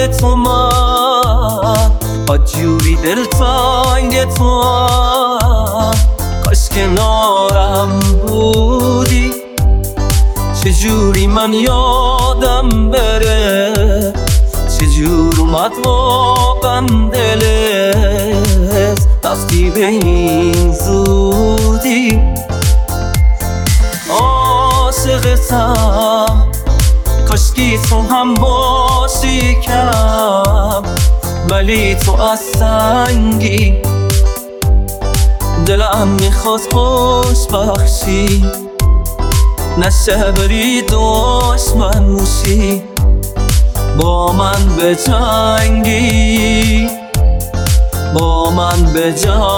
یاد تو من بدجوری دلتنگ تو کاش کنارم بودی چجوری من یادم بره چجور اومد واقعا دلت رفتی به این زودی عاشقتم کاشکی تو هم باشی کم ولی تو از سنگی دلم میخواد خوش بخشی نشه بری دشمن موشی با من به جنگی با من به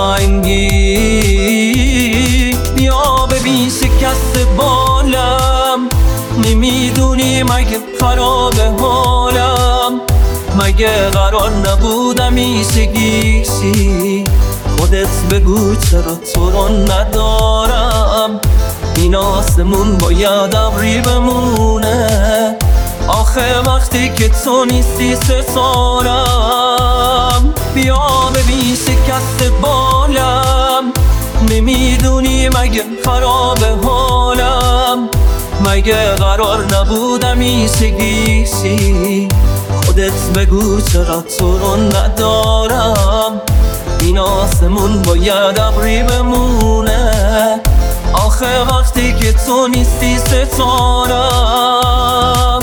جنگی بیا ببین شکست بالم نمیدونی مگه خراب حالم مگه قرار نبودم ایشگیشی خودت بگو چرا تو رو ندارم این آسمون باید ابری بمونه آخه وقتی که تو نیستی ستارم بیا ببین شکست بالم نمیدونی مگه خراب حالم مگه قرار نبودم ایشگیشی خودت بگو چرا تو رو ندارم این آسمون باید ابری بمونه آخه وقتی که تو نیستی ستارم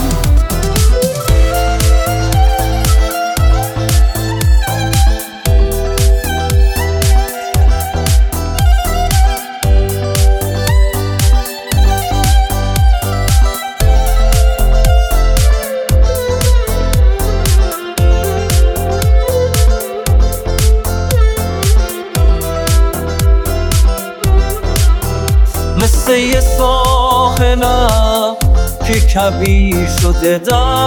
مثل یه ساحلم که کبیر شده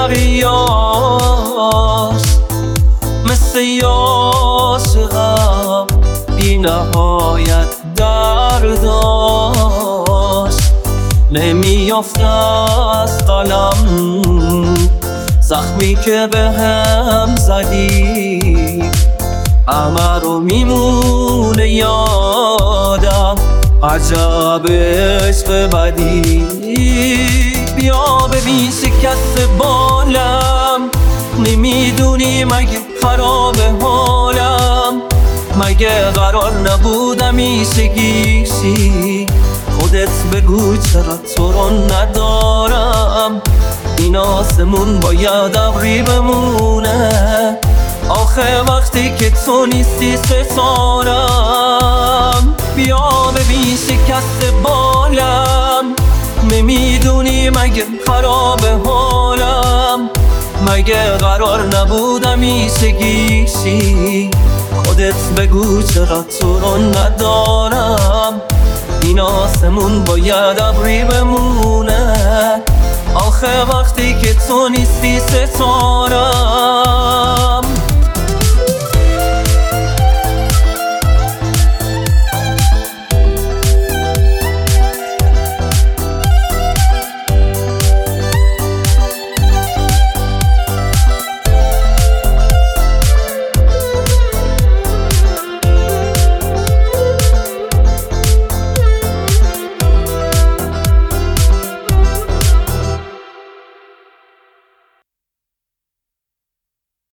دریاست مثل یه عاشقم بی نهایت درداست نمیافته از قلم زخمی که به هم زدی همه رو میمونه یادم عجب عشق بدی بیا ببین شکست بالم نمیدونی مگه خراب حالم مگه قرار نبودم ایشگیشی خودت بگو چرا تو رو ندارم این آسمون باید ابری بمونه آخه وقتی که تو نیستی ستارم بیا ببین شکست بالم نمیدونی مگه خراب حالم مگه قرار نبودم ایشگیشی خودت بگو چرا تو رو ندارم این آسمون باید ابری بمونه آخه وقتی که تو نیستی ستارم